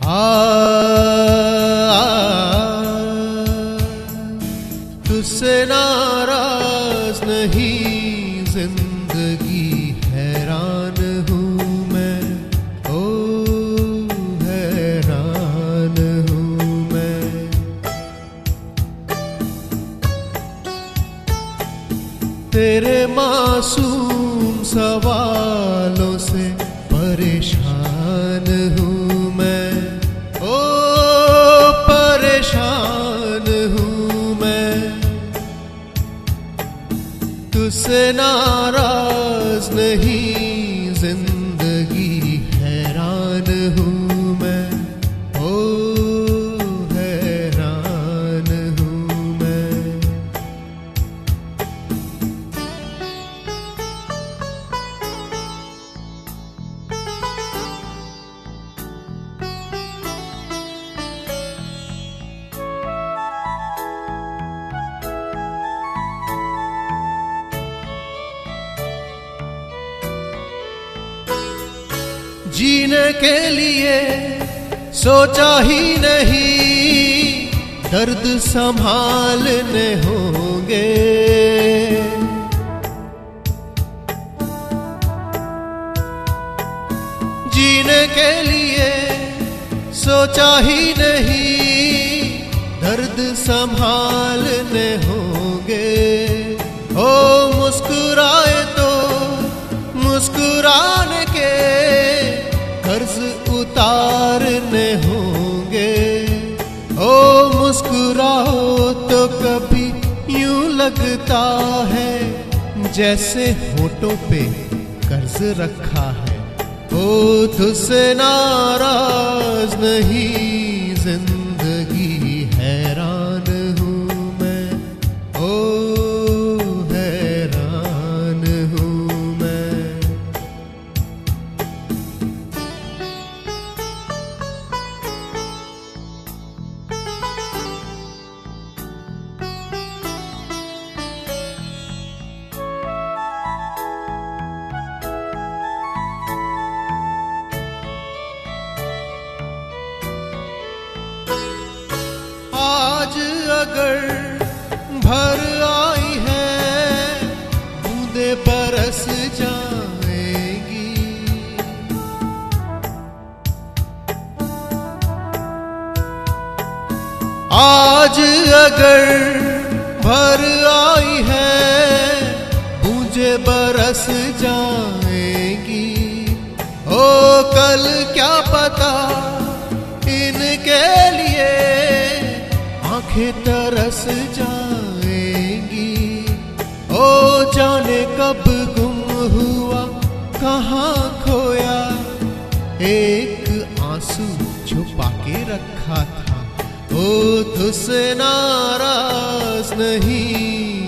तुझसे नाराज नहीं जिंदगी, हैरान हूँ मैं, ओ हैरान हूँ मैं। तेरे मासूम सवालों से परेशान हूँ मैं, ओ परेशान हूँ मैं। तुझसे नाराज नहीं जिंदगी, हैरान हूँ मैं, ओ हैरान हूँ मैं। जीने के लिए सोचा ही नहीं, दर्द संभालने होंगे। जीने के लिए सोचा ही नहीं, दर्द संभालने होंगे। ओ मुस्कुराए तो मुस्कुराने के कर्ज उतारने होंगे। ओ मुस्कुराओ तो कभी यूं लगता है जैसे होठों पे कर्ज रखा है। ओ तुझसे नाराज नहीं जिंदगी, हैरान हूँ मैं, ओ हैरान हूँ मैं। आज अगर भर आई है, बूंदे बरस जाएगी। आज अगर भर आई है, बूंदे बरस जाएगी। ओ कल क्या पता इनके लिए आंखें तरस जाएंगी। ओ जाने कब गुम हुआ, कहाँ खोया, एक आंसू छुपा के रखा था। ओ तुझसे नाराज नहीं